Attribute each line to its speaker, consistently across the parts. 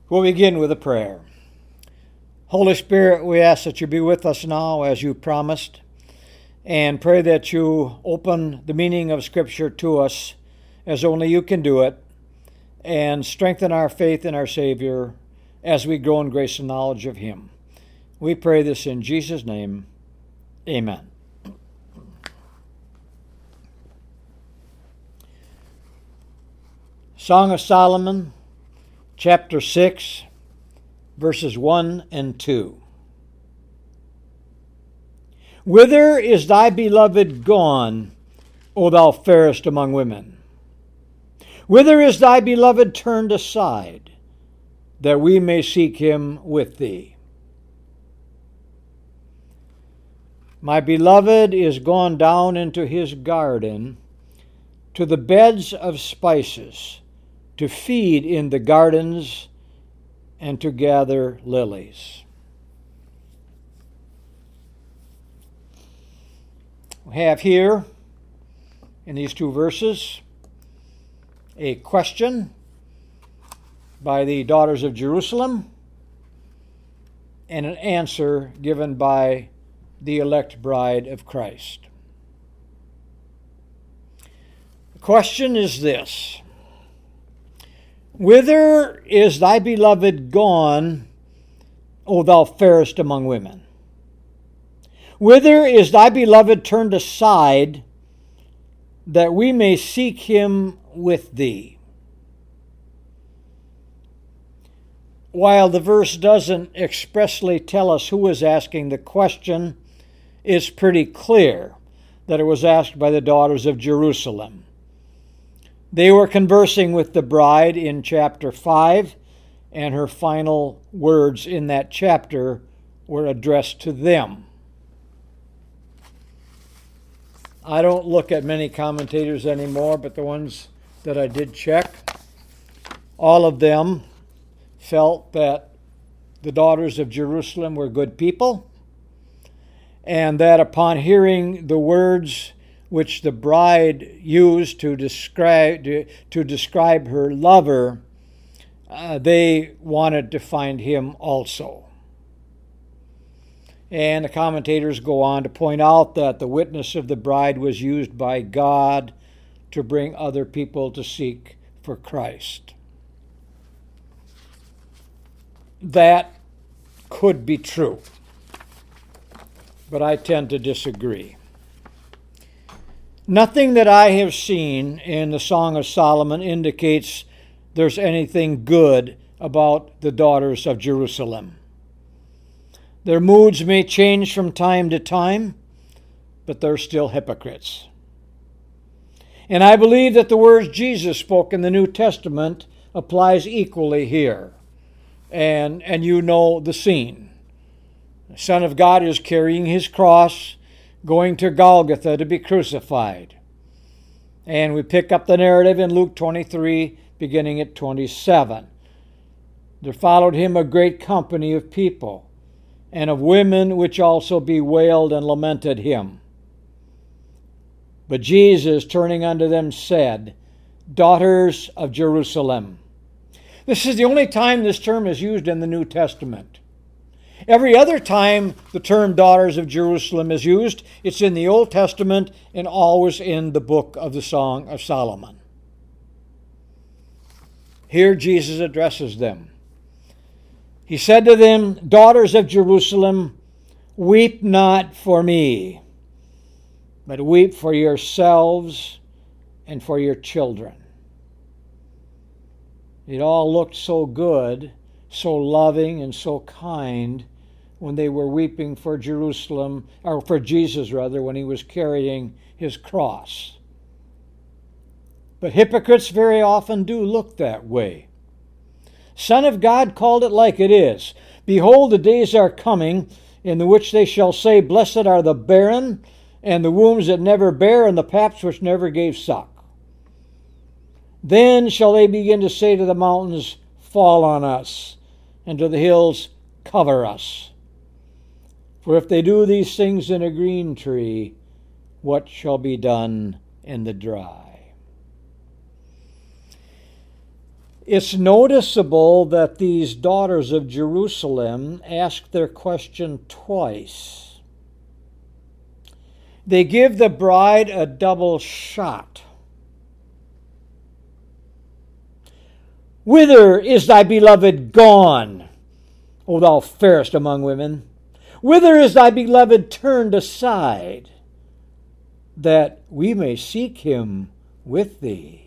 Speaker 1: We'll begin with a prayer. Holy Spirit, we ask that you be with us now as you promised, and pray that you open the meaning of Scripture to us as only you can do it, and strengthen our faith in our Savior as we grow in grace and knowledge of him. We pray this in Jesus' name. Amen. Song of Solomon, chapter 6, verses 1 and 2. Whither is thy beloved gone, O thou fairest among women? Whither is thy beloved turned aside, that we may seek him with thee? My beloved is gone down into his garden, to the beds of spices, to feed in the gardens and to gather lilies. We have here, in these two verses, a question by the daughters of Jerusalem and an answer given by the elect bride of Christ. The question is this: Whither is thy beloved gone, O thou fairest among women? Whither is thy beloved turned aside, that we may seek him with thee? While the verse doesn't expressly tell us who is asking the question, it's pretty clear that it was asked by the daughters of Jerusalem. They were conversing with the bride in chapter 5, and her final words in that chapter were addressed to them. I don't look at many commentators anymore, but the ones that I did check, all of them felt that the daughters of Jerusalem were good people, and that upon hearing the words which the bride used to describe her lover, they wanted to find him also. And the commentators go on to point out that the witness of the bride was used by God to bring other people to seek for Christ. That could be true, but I tend to disagree. Nothing that I have seen in the Song of Solomon indicates there's anything good about the daughters of Jerusalem. Their moods may change from time to time, but they're still hypocrites. And I believe that the words Jesus spoke in the New Testament applies equally here. And you know the scene. The Son of God is carrying his cross, going to Golgotha to be crucified. And we pick up the narrative in Luke 23, beginning at 27. There followed him a great company of people, and of women which also bewailed and lamented him. But Jesus, turning unto them, said, Daughters of Jerusalem. This is the only time this term is used in the New Testament. Every other time the term daughters of Jerusalem is used, it's in the Old Testament and always in the book of the Song of Solomon. Here Jesus addresses them. He said to them, Daughters of Jerusalem, weep not for me, but weep for yourselves and for your children. It all looked so good, so loving and so kind when they were weeping for Jerusalem, or for Jesus rather, when he was carrying his cross. But hypocrites very often do look that way. Son of God called it like it is. Behold, the days are coming in the which they shall say, Blessed are the barren, and the wombs that never bare, and the paps which never gave suck. Then shall they begin to say to the mountains, Fall on us, and to the hills, Cover us. For if they do these things in a green tree, what shall be done in the dry? It's noticeable that these daughters of Jerusalem ask their question twice. They give the bride a double shot. Whither is thy beloved gone, O thou fairest among women? Whither is thy beloved turned aside, that we may seek him with thee?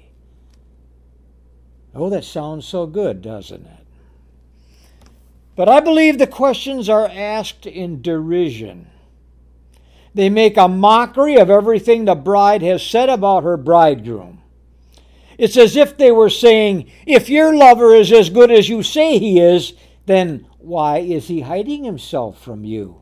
Speaker 1: Oh, that sounds so good, doesn't it? But I believe the questions are asked in derision. They make a mockery of everything the bride has said about her bridegroom. It's as if they were saying, if your lover is as good as you say he is, then why is he hiding himself from you?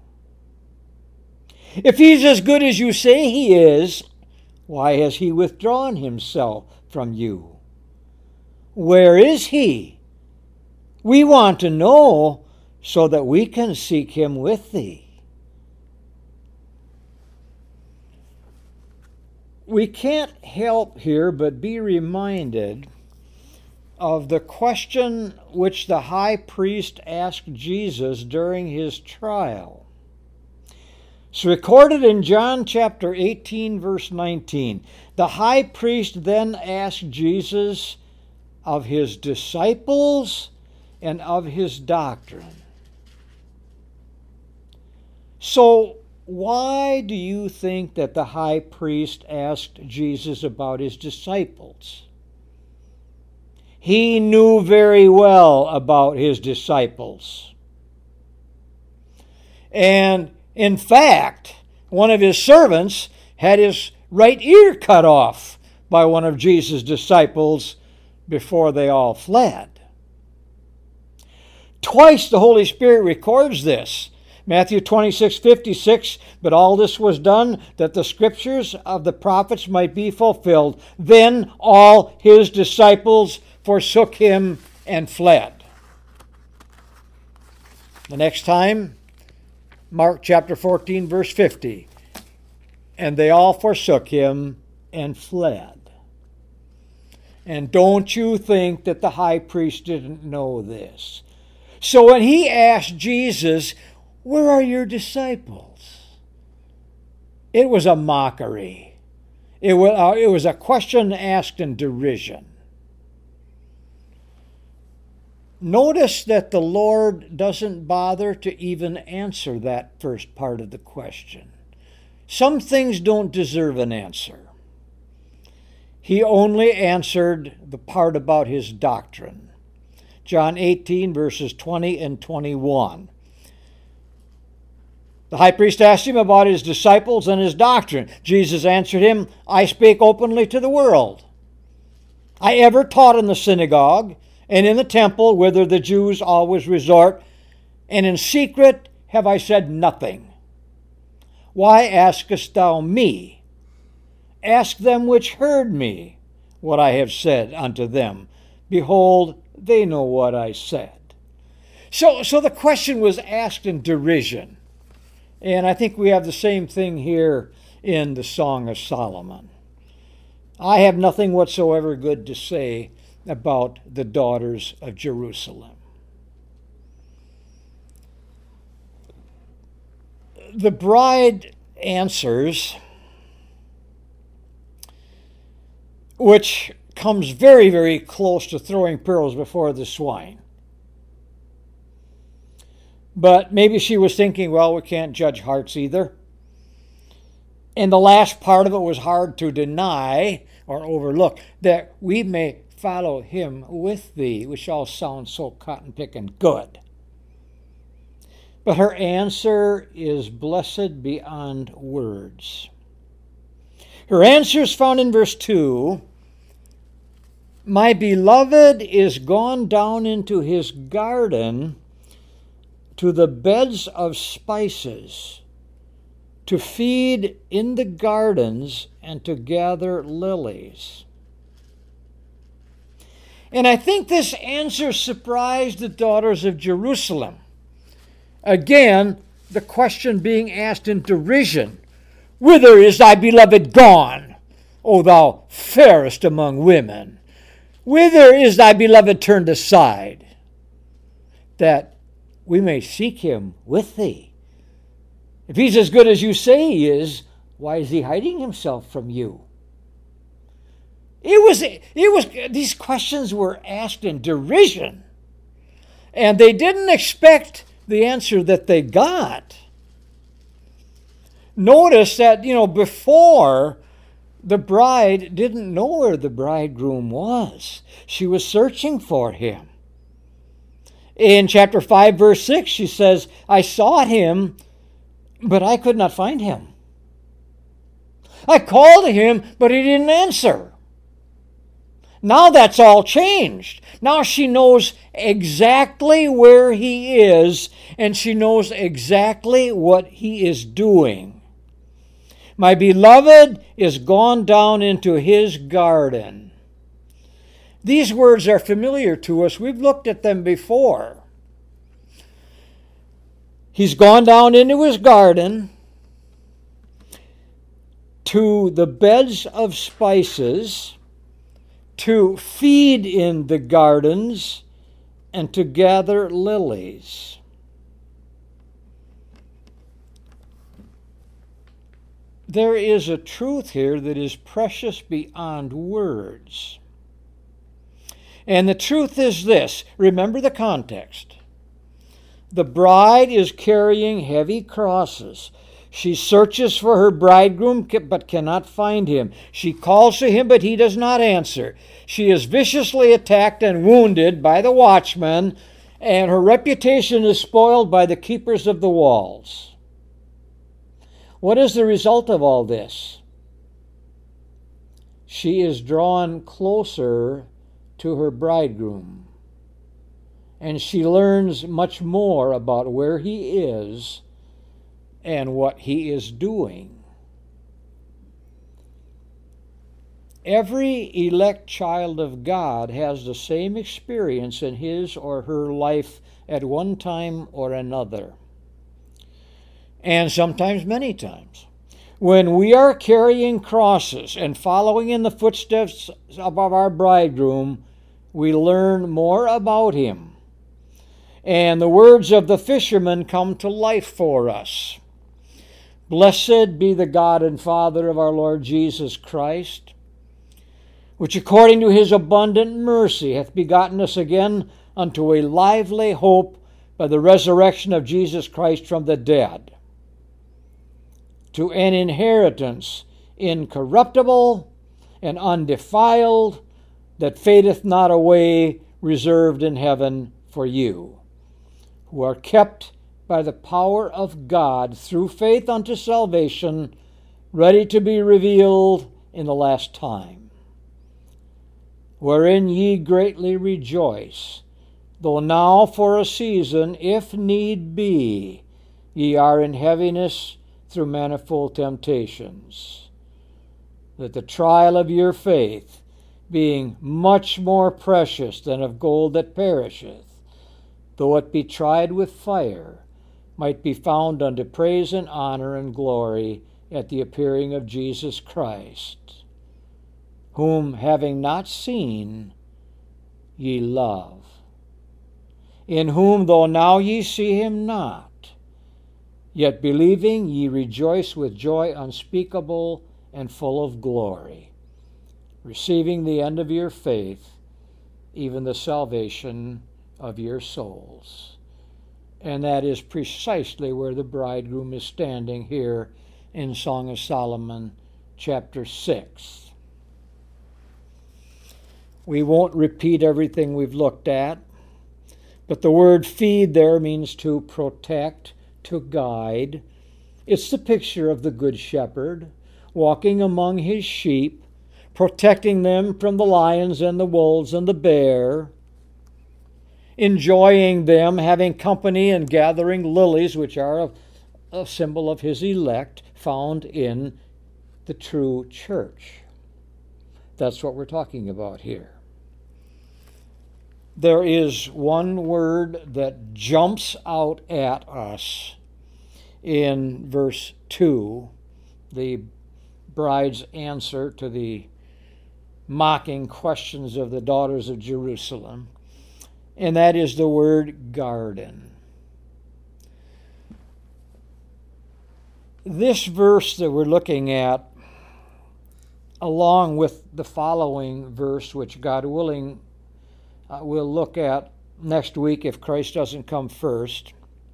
Speaker 1: If he's as good as you say he is, why has he withdrawn himself from you? Where is he? We want to know so that we can seek him with thee. We can't help here but be reminded of the question which the high priest asked Jesus during his trial. It's recorded in John chapter 18, verse 19. The high priest then asked Jesus of his disciples and of his doctrine. So, why do you think that the high priest asked Jesus about his disciples? He knew very well about his disciples. And in fact, one of his servants had his right ear cut off by one of Jesus' disciples before they all fled. Twice the Holy Spirit records this. Matthew 26:56, but all this was done that the scriptures of the prophets might be fulfilled. Then all his disciples forsook him and fled. The next time, Mark chapter 14, verse 50. And they all forsook him and fled. And don't you think that the high priest didn't know this? So when he asked Jesus, where are your disciples? It was a mockery. It was a question asked in derision. Notice that the Lord doesn't bother to even answer that first part of the question. Some things don't deserve an answer. He only answered the part about his doctrine. John 18, verses 20 and 21. The high priest asked him about his disciples and his doctrine. Jesus answered him, I spake openly to the world. I ever taught in the synagogue and in the temple whither the Jews always resort, and in secret have I said nothing. Why askest thou me? Ask them which heard me what I have said unto them. Behold, they know what I said. So the question was asked in derision. And I think we have the same thing here in the Song of Solomon. I have nothing whatsoever good to say about the daughters of Jerusalem. The bride answers, which comes very, very close to throwing pearls before the swine. But maybe she was thinking, well, we can't judge hearts either. And the last part of it was hard to deny or overlook, that we may follow him with thee, which all sounds so cotton-picking good. But her answer is blessed beyond words. Her answer is found in verse 2. My beloved is gone down into his garden to the beds of spices, to feed in the gardens and to gather lilies. And I think this answer surprised the daughters of Jerusalem. Again, the question being asked in derision, whither is thy beloved gone, O thou fairest among women? whither is thy beloved turned aside, that we may seek him with thee? If he's as good as you say he is, why is he hiding himself from you? These questions were asked in derision, and they didn't expect the answer that they got. Notice that, before, the bride didn't know where the bridegroom was. She was searching for him. In chapter 5, verse 6, she says, I sought him, but I could not find him. I called to him, but he didn't answer. Now that's all changed. Now she knows exactly where he is, and she knows exactly what he is doing. My beloved is gone down into his garden. These words are familiar to us. We've looked at them before. He's gone down into his garden to the beds of spices, to feed in the gardens, and to gather lilies. There is a truth here that is precious beyond words. And the truth is this. Remember the context. The bride is carrying heavy crosses. She searches for her bridegroom but cannot find him. She calls to him, but he does not answer. She is viciously attacked and wounded by the watchmen, and her reputation is spoiled by the keepers of the walls. What is the result of all this? She is drawn closer to her bridegroom, and she learns much more about where he is and what he is doing. Every elect child of God has the same experience in his or her life at one time or another, and sometimes many times. When we are carrying crosses and following in the footsteps of our bridegroom, we learn more about him. And the words of the fisherman come to life for us. Blessed be the God and Father of our Lord Jesus Christ, which according to his abundant mercy hath begotten us again unto a lively hope by the resurrection of Jesus Christ from the dead, to an inheritance incorruptible and undefiled, that fadeth not away, reserved in heaven for you, who are kept by the power of God through faith unto salvation, ready to be revealed in the last time, wherein ye greatly rejoice, though now for a season, if need be, ye are in heaviness through manifold temptations, that the trial of your faith, being much more precious than of gold that perisheth, though it be tried with fire, might be found unto praise and honor and glory at the appearing of Jesus Christ, whom having not seen, ye love, in whom though now ye see him not, yet believing ye rejoice with joy unspeakable and full of glory, receiving the end of your faith, even the salvation of your souls. And that is precisely where the bridegroom is standing here in Song of Solomon, chapter 6. We won't repeat everything we've looked at, but the word feed there means to protect, to guide. It's the picture of the Good Shepherd walking among his sheep, protecting them from the lions and the wolves and the bear, enjoying them, having company and gathering lilies, which are a symbol of his elect, found in the true church. That's what we're talking about here. There is one word that jumps out at us in verse 2, the bride's answer to the mocking questions of the daughters of Jerusalem, and that is the word garden. This verse that we're looking at, along with the following verse, which God willing we'll look at next week if Christ doesn't come first.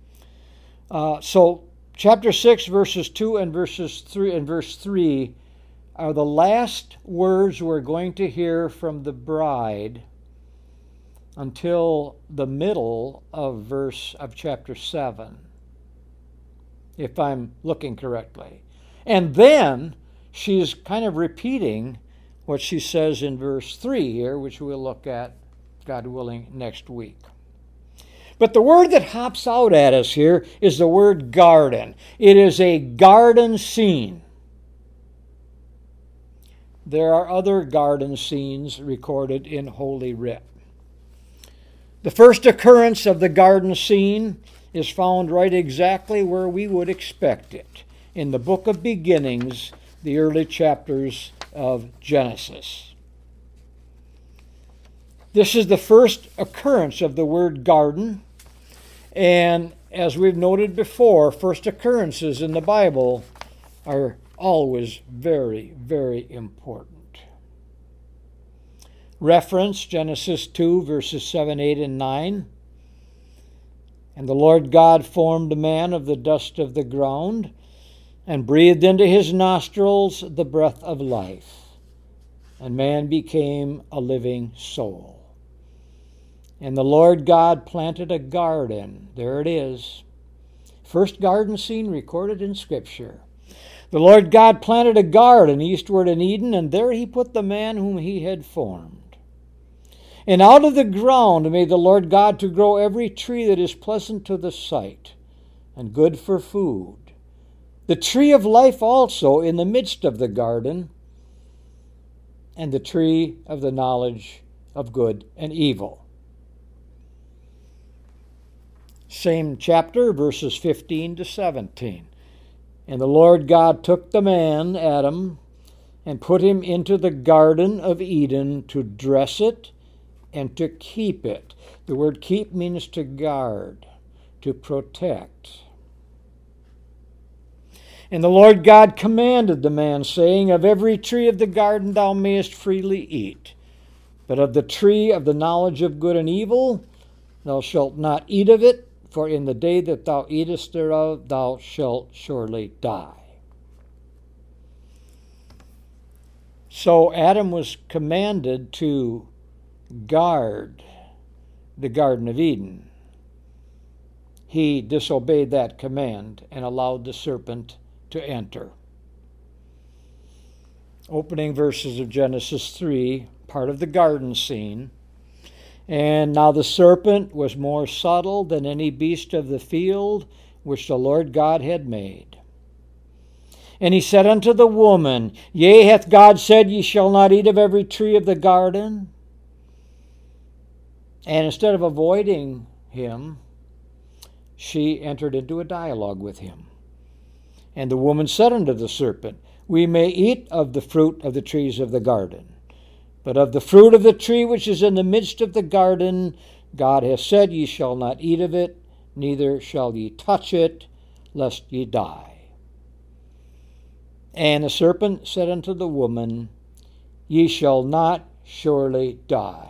Speaker 1: So chapter 6, verses 2 and verse 3 are the last words we're going to hear from the bride until the middle of chapter 7, if I'm looking correctly. And then she's kind of repeating what she says in verse 3 here, which we'll look at, God willing, next week. But the word that hops out at us here is the word garden. It is a garden scene. There are other garden scenes recorded in Holy Writ. The first occurrence of the garden scene is found right exactly where we would expect it, in the book of Beginnings, the early chapters of Genesis. This is the first occurrence of the word garden, and as we've noted before, first occurrences in the Bible are always very, very important. Reference Genesis 2, verses 7, 8, and 9. And the Lord God formed man of the dust of the ground, and breathed into his nostrils the breath of life, and man became a living soul. And the Lord God planted a garden. There it is. First garden scene recorded in Scripture. The Lord God planted a garden eastward in Eden, and there he put the man whom he had formed. And out of the ground made the Lord God to grow every tree that is pleasant to the sight, and good for food. The tree of life also in the midst of the garden, and the tree of the knowledge of good and evil. Same chapter, verses 15 to 17. And the Lord God took the man, Adam, and put him into the Garden of Eden to dress it and to keep it. The word keep means to guard, to protect. And the Lord God commanded the man, saying, Of every tree of the garden thou mayest freely eat, but of the tree of the knowledge of good and evil thou shalt not eat of it, for in the day that thou eatest thereof thou shalt surely die. So Adam was commanded to guard the Garden of Eden. He disobeyed that command and allowed the serpent to enter. Opening verses of Genesis 3, part of the garden scene. And now the serpent was more subtle than any beast of the field which the Lord God had made. And he said unto the woman, Yea, hath God said, Ye shall not eat of every tree of the garden? And instead of avoiding him, she entered into a dialogue with him. And the woman said unto the serpent, We may eat of the fruit of the trees of the garden. But of the fruit of the tree which is in the midst of the garden, God hath said, Ye shall not eat of it, neither shall ye touch it, lest ye die. And the serpent said unto the woman, Ye shall not surely die.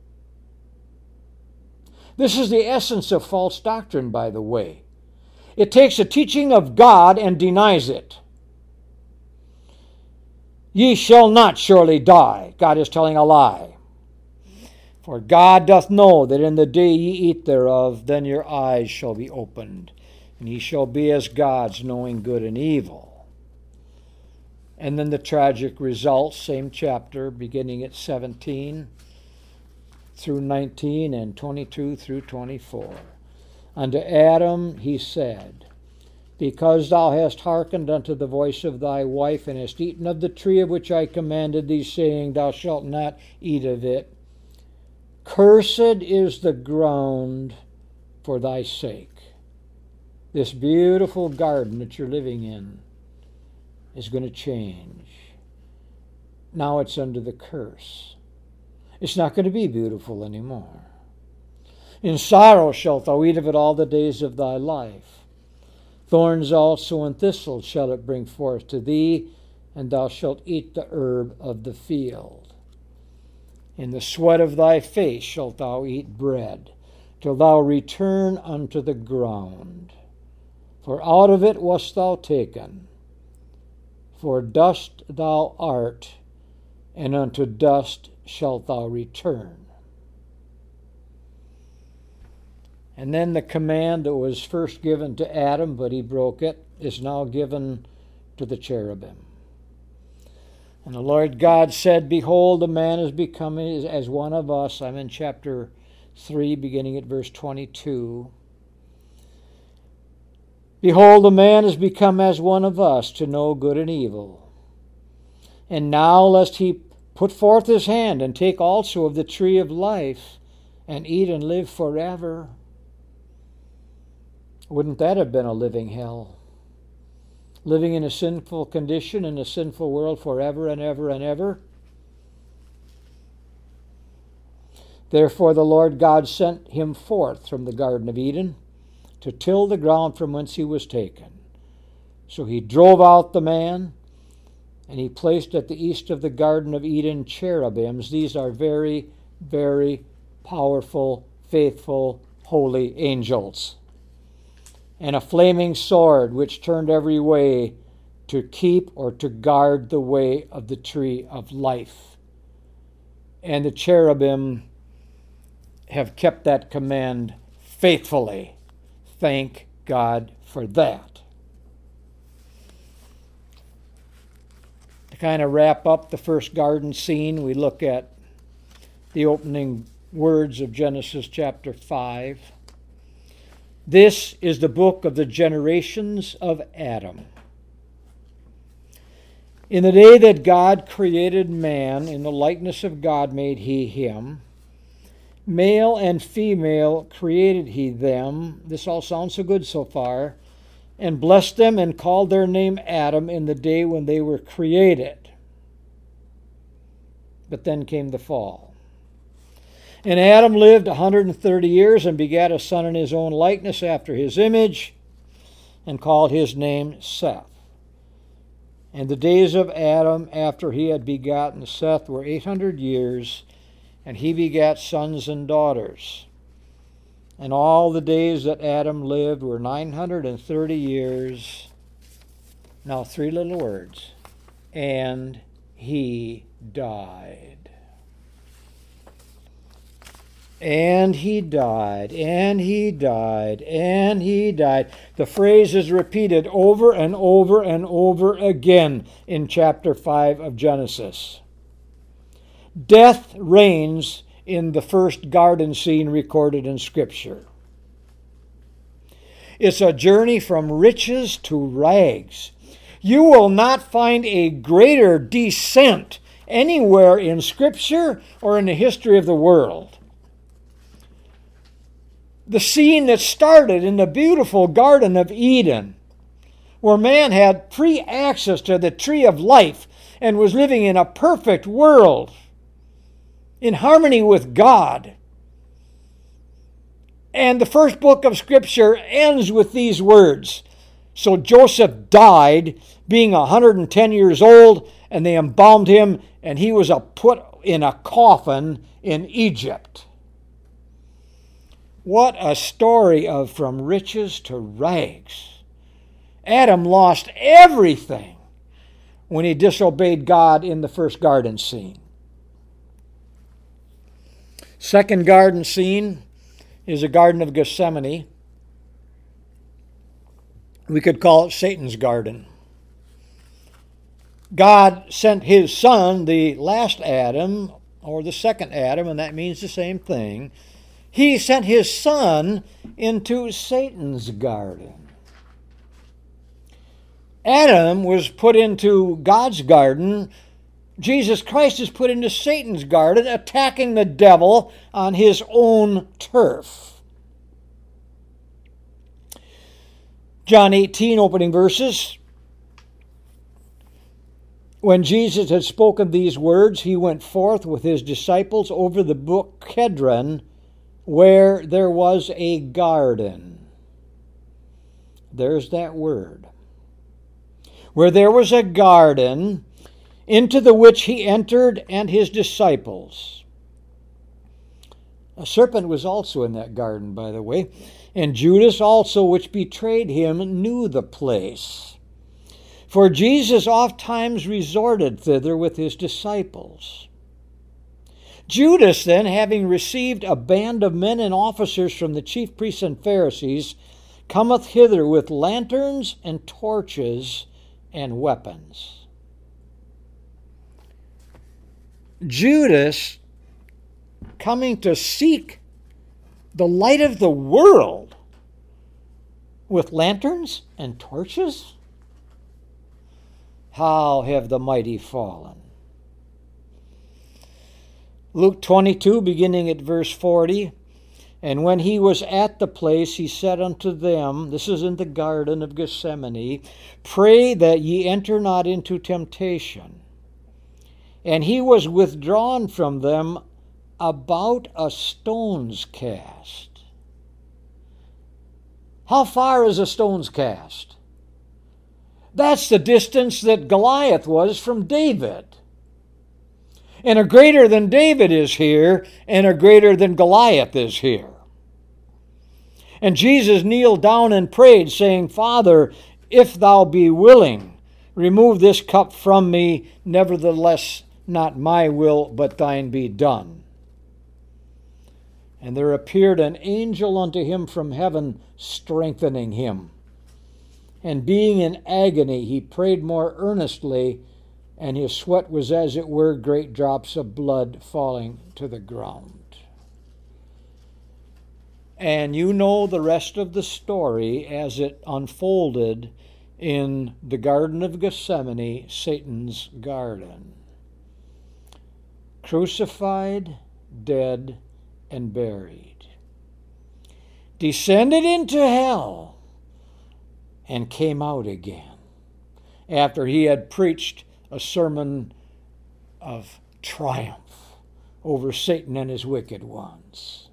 Speaker 1: This is the essence of false doctrine, by the way. It takes a teaching of God and denies it. Ye shall not surely die. God is telling a lie. For God doth know that in the day ye eat thereof, then your eyes shall be opened, and ye shall be as gods, knowing good and evil. And then the tragic results, same chapter, beginning at 17 through 19 and 22 through 24. Unto Adam he said, Because thou hast hearkened unto the voice of thy wife, and hast eaten of the tree of which I commanded thee, saying, Thou shalt not eat of it, cursed is the ground for thy sake. This beautiful garden that you're living in is going to change. Now it's under the curse. It's not going to be beautiful anymore. In sorrow shalt thou eat of it all the days of thy life. Thorns also and thistles shall it bring forth to thee, and thou shalt eat the herb of the field. In the sweat of thy face shalt thou eat bread, till thou return unto the ground. For out of it wast thou taken. For dust thou art, and unto dust shalt thou return. And then the command that was first given to Adam, but he broke it, is now given to the cherubim. And the Lord God said, Behold, the man is become as one of us. I'm in chapter 3, beginning at verse 22. Behold, the man is become as one of us, to know good and evil. And now lest he put forth his hand, and take also of the tree of life, and eat and live forever. Wouldn't that have been a living hell? Living in a sinful condition in a sinful world forever and ever and ever? Therefore the Lord God sent him forth from the Garden of Eden to till the ground from whence he was taken. So he drove out the man, and he placed at the east of the Garden of Eden cherubims. These are very, very powerful, faithful, holy angels. And a flaming sword which turned every way to keep or to guard the way of the tree of life. And the cherubim have kept that command faithfully. Thank God for that. To kind of wrap up the first garden scene, we look at the opening words of Genesis chapter 5. This is the book of the generations of Adam. In the day that God created man, in the likeness of God made he him. Male and female created he them. This all sounds so good so far. And blessed them and called their name Adam in the day when they were created. But then came the fall. And Adam lived 130 years and begat a son in his own likeness after his image, and called his name Seth. And the days of Adam after he had begotten Seth were 800 years, and he begat sons and daughters. And all the days that Adam lived were 930 years. Now 3 little words. And he died. And he died, and he died, and he died. The phrase is repeated over and over and over again in chapter 5 of Genesis. Death reigns in the first garden scene recorded in Scripture. It's a journey from riches to rags. You will not find a greater descent anywhere in Scripture or in the history of the world. The scene that started in the beautiful Garden of Eden, where man had free access to the tree of life and was living in a perfect world, in harmony with God. And the first book of Scripture ends with these words. So Joseph died, being 110 years old, and they embalmed him, and he was put in a coffin in Egypt. What a story of from riches to rags. Adam lost everything when he disobeyed God in the first garden scene. Second garden scene is the Garden of Gethsemane. We could call it Satan's garden. God sent his son, the last Adam, or the second Adam, and that means the same thing. He sent his son into Satan's garden. Adam was put into God's garden. Jesus Christ is put into Satan's garden, attacking the devil on his own turf. John 18, opening verses. When Jesus had spoken these words, he went forth with his disciples over the brook Kedron, where there was a garden. There's that word. Where there was a garden, into the which he entered and his disciples. A serpent was also in that garden, by the way, and Judas also, which betrayed him, knew the place. For Jesus oft times resorted thither with his disciples. Judas then, having received a band of men and officers from the chief priests and Pharisees, cometh hither with lanterns and torches and weapons. Judas coming to seek the light of the world with lanterns and torches? How have the mighty fallen? Luke 22, beginning at verse 40. And when he was at the place, he said unto them, this is in the Garden of Gethsemane, pray that ye enter not into temptation. And he was withdrawn from them about a stone's cast. How far is a stone's cast? That's the distance that Goliath was from David. And a greater than David is here, and a greater than Goliath is here. And Jesus kneeled down and prayed, saying, Father, if thou be willing, remove this cup from me, nevertheless not my will, but thine be done. And there appeared an angel unto him from heaven, strengthening him. And being in agony, he prayed more earnestly, and his sweat was as it were great drops of blood falling to the ground. And you know the rest of the story as it unfolded in the Garden of Gethsemane, Satan's garden. Crucified, dead, and buried. Descended into hell, and came out again after he had preached a sermon of triumph over Satan and his wicked ones.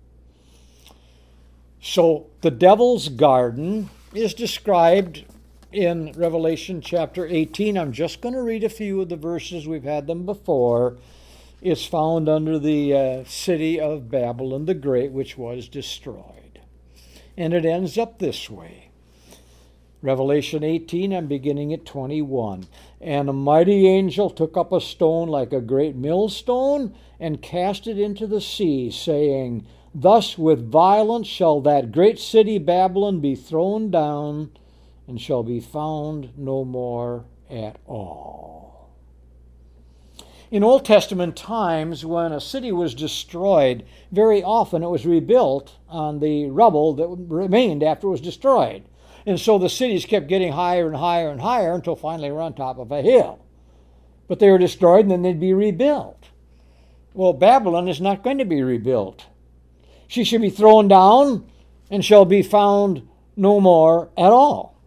Speaker 1: So the devil's garden is described in Revelation chapter 18. I'm just going to read a few of the verses. We've had them before. It's found under the city of Babylon the Great, which was destroyed. And it ends up this way. Revelation 18, I'm beginning at 21. And a mighty angel took up a stone like a great millstone and cast it into the sea, saying, Thus with violence shall that great city Babylon be thrown down, and shall be found no more at all. In Old Testament times, when a city was destroyed, very often it was rebuilt on the rubble that remained after it was destroyed. And so the cities kept getting higher and higher and higher until finally they were on top of a hill. But they were destroyed and then they'd be rebuilt. Well, Babylon is not going to be rebuilt. She shall be thrown down and shall be found no more at all.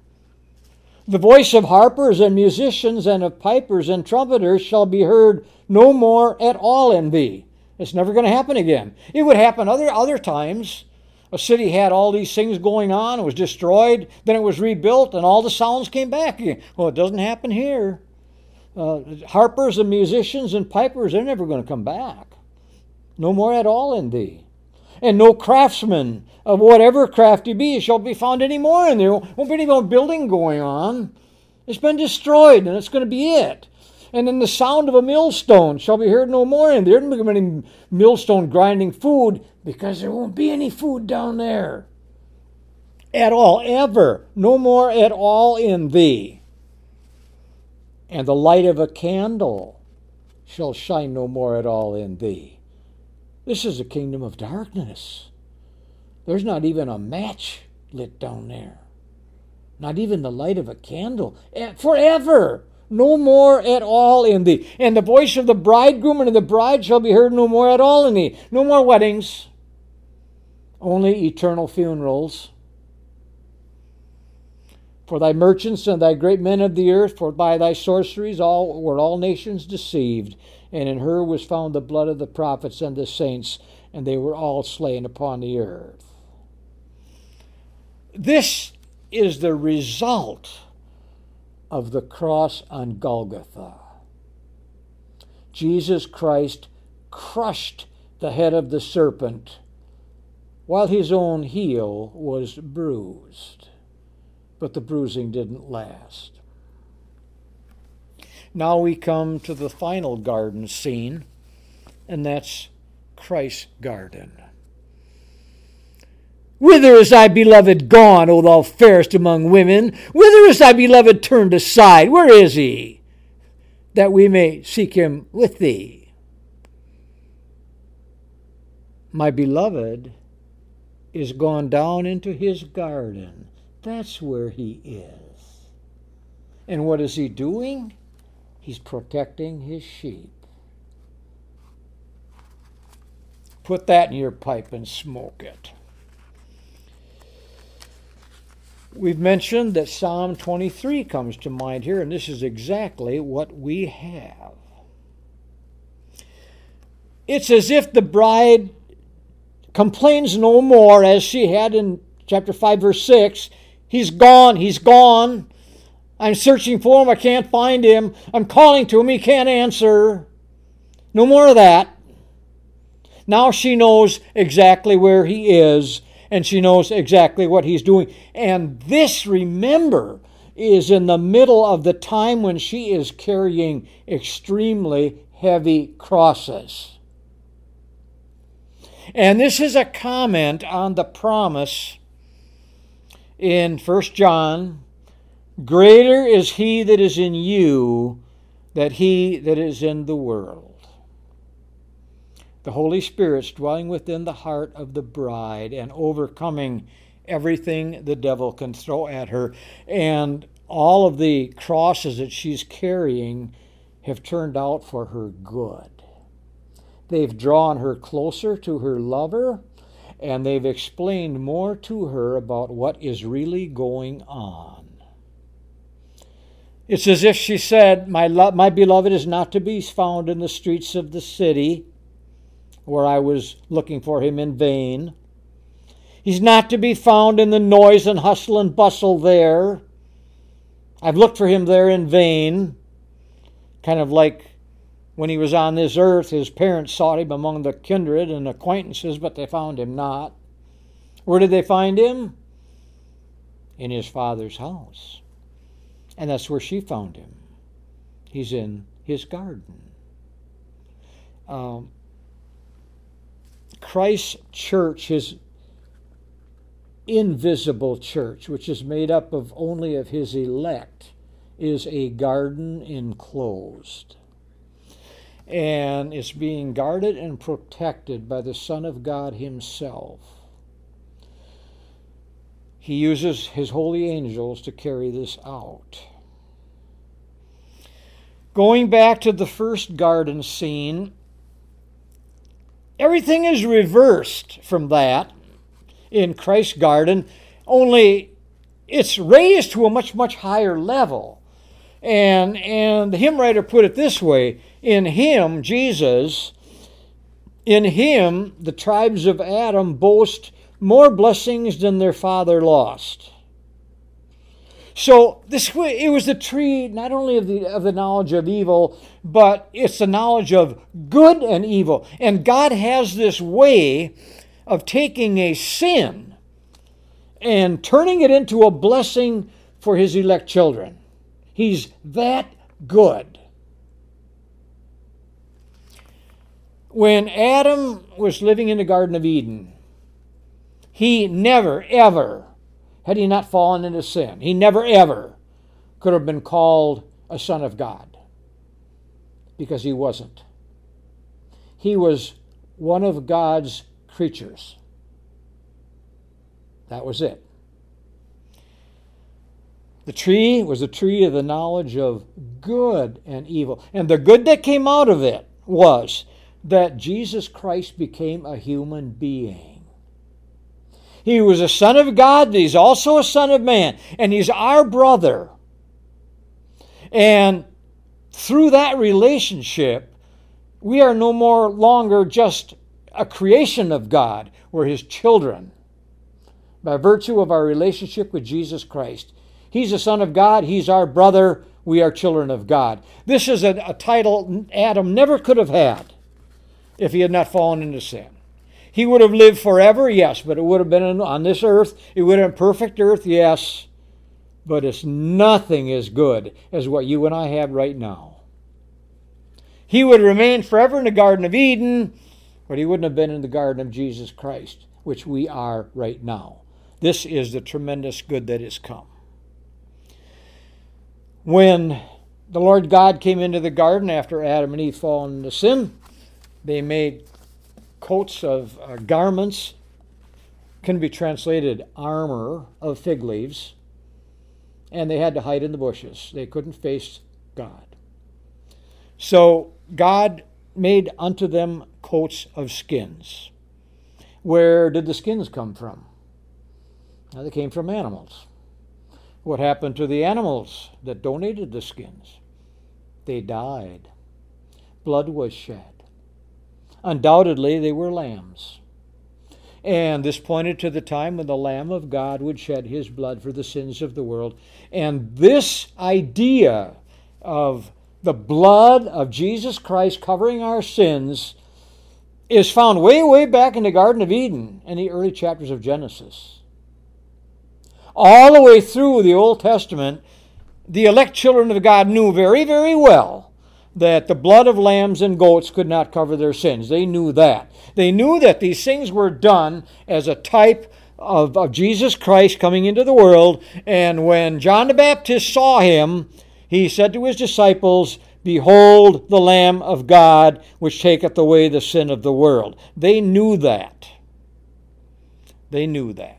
Speaker 1: The voice of harpers and musicians and of pipers and trumpeters shall be heard no more at all in thee. It's never going to happen again. It would happen other times. A city had all these things going on, it was destroyed, then it was rebuilt, and all the sounds came back again. Well, it doesn't happen here. Harpers and musicians and pipers, they're never going to come back. No more at all in thee. And no craftsman of whatever craft he be shall be found any more in there. Won't be any more building going on. It's been destroyed, and it's going to be it. And then the sound of a millstone shall be heard no more in there. There won't be any millstone grinding food, because there won't be any food down there. At all, ever. No more at all in thee. And the light of a candle shall shine no more at all in thee. This is a kingdom of darkness. There's not even a match lit down there. Not even the light of a candle. Forever. No more at all in thee. And the voice of the bridegroom and of the bride shall be heard no more at all in thee. No more weddings. Only eternal funerals. For thy merchants and thy great men of the earth, for by thy sorceries were all nations deceived. And in her was found the blood of the prophets and the saints, and they were all slain upon the earth. This is the result of the cross on Golgotha. Jesus Christ crushed the head of the serpent while his own heel was bruised. But the bruising didn't last. Now we come to the final garden scene, and that's Christ's garden. Whither is thy beloved gone, O thou fairest among women? Whither is thy beloved turned aside? Where is he, that we may seek him with thee? My beloved is gone down into his garden. That's where he is. And what is he doing? He's protecting his sheep. Put that in your pipe and smoke it. We've mentioned that Psalm 23 comes to mind here, and this is exactly what we have. It's as if the bride complains no more, as she had in chapter 5, verse 6. He's gone, he's gone. I'm searching for him, I can't find him. I'm calling to him, he can't answer. No more of that. Now she knows exactly where he is, and she knows exactly what he's doing. And this, remember, is in the middle of the time when she is carrying extremely heavy crosses. And this is a comment on the promise in 1 John, greater is he that is in you than he that is in the world. The Holy Spirit's dwelling within the heart of the bride and overcoming everything the devil can throw at her. And all of the crosses that she's carrying have turned out for her good. They've drawn her closer to her lover, and they've explained more to her about what is really going on. It's as if she said, my beloved is not to be found in the streets of the city, where I was looking for him in vain. He's not to be found in the noise and hustle and bustle there. I've looked for him there in vain. Kind of like when he was on this earth, his parents sought him among the kindred and acquaintances, but they found him not. Where did they find him? In his Father's house. And that's where she found him. He's in his garden. Christ's church, his invisible church, which is made up of only of his elect, is a garden enclosed. And it's being guarded and protected by the Son of God himself. He uses his holy angels to carry this out. Going back to the first garden scene, everything is reversed from that in Christ's garden, only it's raised to a much, much higher level. And the hymn writer put it this way: in him, Jesus, in him the tribes of Adam boast more blessings than their father lost. So it was the tree not only of the knowledge of evil, but it's the knowledge of good and evil. And God has this way of taking a sin and turning it into a blessing for his elect children. He's that good. When Adam was living in the Garden of Eden, he never, ever, had he not fallen into sin, he never, ever could have been called a son of God, because he wasn't. He was one of God's creatures. That was it. The tree was a tree of the knowledge of good and evil. And the good that came out of it was that Jesus Christ became a human being. He was a son of God, but he's also a son of man. And he's our brother. And through that relationship, we are no more longer just a creation of God. We're his children. By virtue of our relationship with Jesus Christ. He's a son of God. He's our brother. We are children of God. This is a title Adam never could have had if he had not fallen into sin. He would have lived forever, yes, but it would have been on this earth. It would have been perfect earth, yes. But it's nothing as good as what you and I have right now. He would remain forever in the Garden of Eden, but he wouldn't have been in the Garden of Jesus Christ, which we are right now. This is the tremendous good that has come. When the Lord God came into the garden after Adam and Eve fallen into sin, they made coats of garments, can be translated armor of fig leaves, and they had to hide in the bushes. They couldn't face God. So God made unto them coats of skins. Where did the skins come from? Now, they came from animals. What happened to the animals that donated the skins? They died. Blood was shed. Undoubtedly, they were lambs. And this pointed to the time when the Lamb of God would shed his blood for the sins of the world. And this idea of the blood of Jesus Christ covering our sins is found way, way back in the Garden of Eden in the early chapters of Genesis. All the way through the Old Testament, the elect children of God knew very, very well that the blood of lambs and goats could not cover their sins. They knew that. They knew that these things were done as a type of Jesus Christ coming into the world. And when John the Baptist saw him, he said to his disciples, "Behold the Lamb of God, which taketh away the sin of the world." They knew that. They knew that.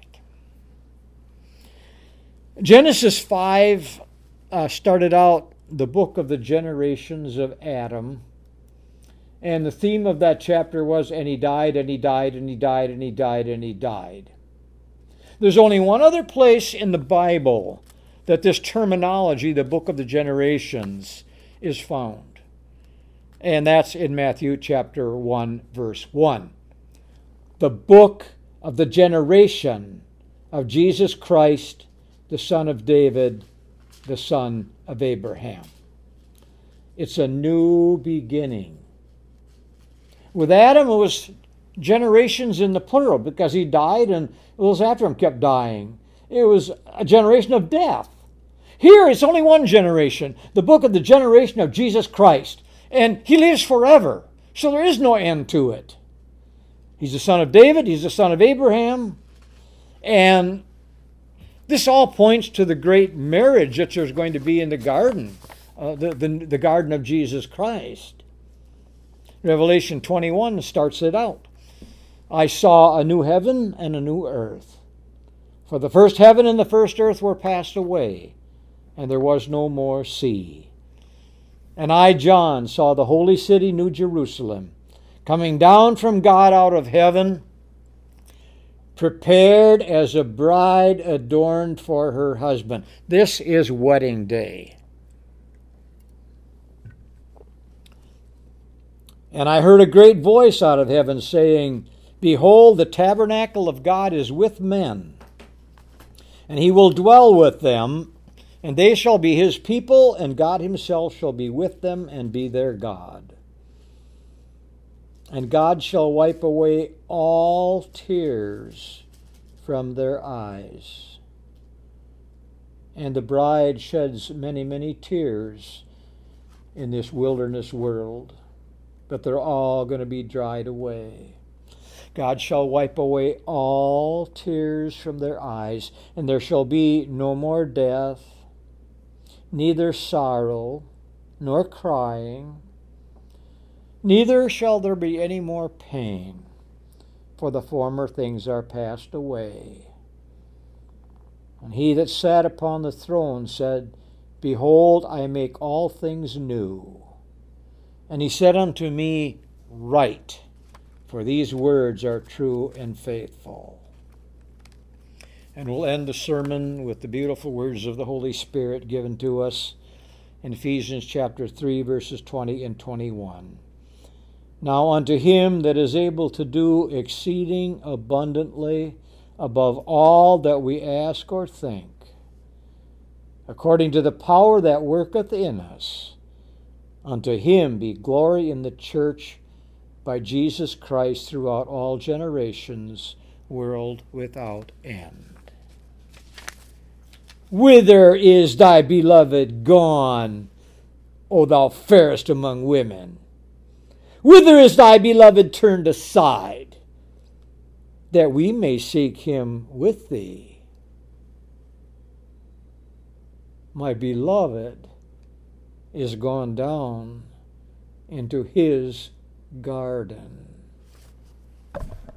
Speaker 1: Genesis 5 started out the book of the generations of Adam. And the theme of that chapter was, and he died, and he died, and he died, and he died, and he died. There's only one other place in the Bible that this terminology, the book of the generations, is found. And that's in Matthew chapter 1, verse 1. The book of the generation of Jesus Christ, the son of David, the son of Abraham. It's a new beginning. With Adam, it was generations in the plural because he died and those after him kept dying. It was a generation of death. Here, it's only one generation, the book of the generation of Jesus Christ. And he lives forever, so there is no end to it. He's the son of David, he's the son of Abraham, and this all points to the great marriage that there's going to be in the garden, the garden of Jesus Christ. Revelation 21 starts it out. I saw a new heaven and a new earth. For the first heaven and the first earth were passed away, and there was no more sea. And I, John, saw the holy city, New Jerusalem, coming down from God out of heaven, prepared as a bride adorned for her husband. This is wedding day. And I heard a great voice out of heaven saying, Behold, the tabernacle of God is with men, and he will dwell with them, and they shall be his people, and God himself shall be with them and be their God. And God shall wipe away all tears from their eyes. And the bride sheds many, many tears in this wilderness world, but they're all going to be dried away. God shall wipe away all tears from their eyes, and there shall be no more death, neither sorrow, nor crying, neither shall there be any more pain, for the former things are passed away. And he that sat upon the throne said, Behold, I make all things new. And he said unto me, Write, for these words are true and faithful. And we'll end the sermon with the beautiful words of the Holy Spirit given to us in Ephesians chapter 3, verses 20 and 21. Now unto him that is able to do exceeding abundantly above all that we ask or think, according to the power that worketh in us, unto him be glory in the church by Jesus Christ throughout all generations, world without end. Whither is thy beloved gone, O thou fairest among women? Whither is thy beloved turned aside, that we may seek him with thee? My beloved is gone down into his garden.